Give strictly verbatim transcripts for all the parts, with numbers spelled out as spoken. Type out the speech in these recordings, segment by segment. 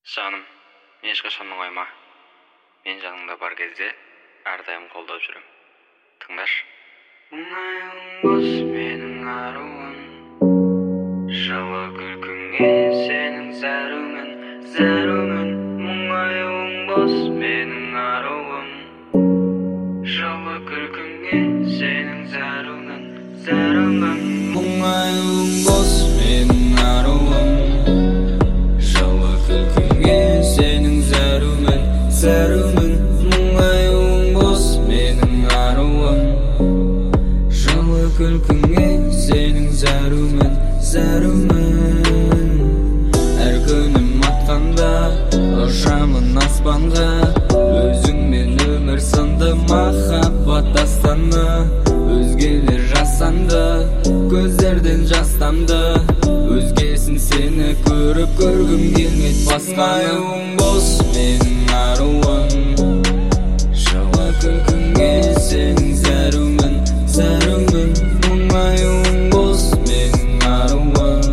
Жаным, ешқашан мұңайма. Мен жаныңда бар кезде әрдайым қолдап жүрем. Тыңдашы. Мұңаюың бос менің аруым, жылы күлкіңе сенің зәрумін, зәрумін. Мұңаюың бос менің аруым, жылы күлкіңе сенің зәрумін, зәрумін. Мұңаюың бос менің аруым, жылы күлкіңе сенің зәрумін, зәрумін. Мұңаюың бос менің аруым, жылы күлкіңе сенің зәрумін, зәрумін. Әр күнім атқанда ұшамын аспанға, өзіңмен өмір сынды махаббат дастаны. Өзгелер жасанды, көздерден жастамды, өзгесін сені көріп көргім келмейді басқаны. Мұңаюың бос менің аруым, жылы күлкіңе сенің зәрумін, зәрумін. Мұңаюың бос менің аруым,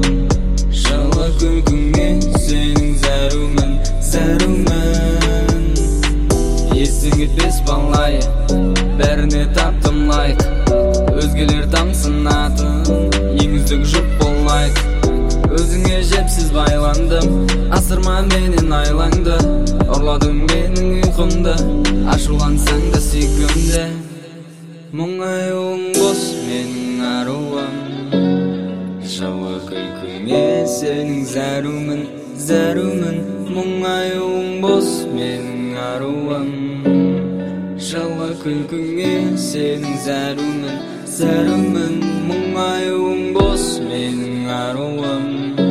жылы күлкіңе сенің зәрумін, зәрумін. Есің кетпес балай, бәріне таптым лайк, өзгелер тамсынатын ең үздік жұп болайық. Өзіңе жепсіз байландым, асырма менен айлаңды, ұрладың менің ұйқымды, ашулансаң да сүйкімді. Мұңаюың бос менің аруым, жылы күлкіңе сенің зәрумін, зәрумін. Мұңаюың бос менің аруым, жылы күлкіңе сенің зәрумін, зәрумін. Мұңаюың бос менің аруым,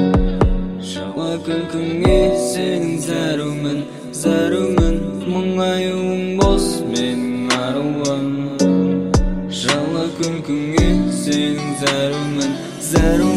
жылы күлкіңе сенің зәрумін, зәрумін. Мұңаюың бос менің аруым, жылы күлкіңе сенің зәрумін, зәрумін.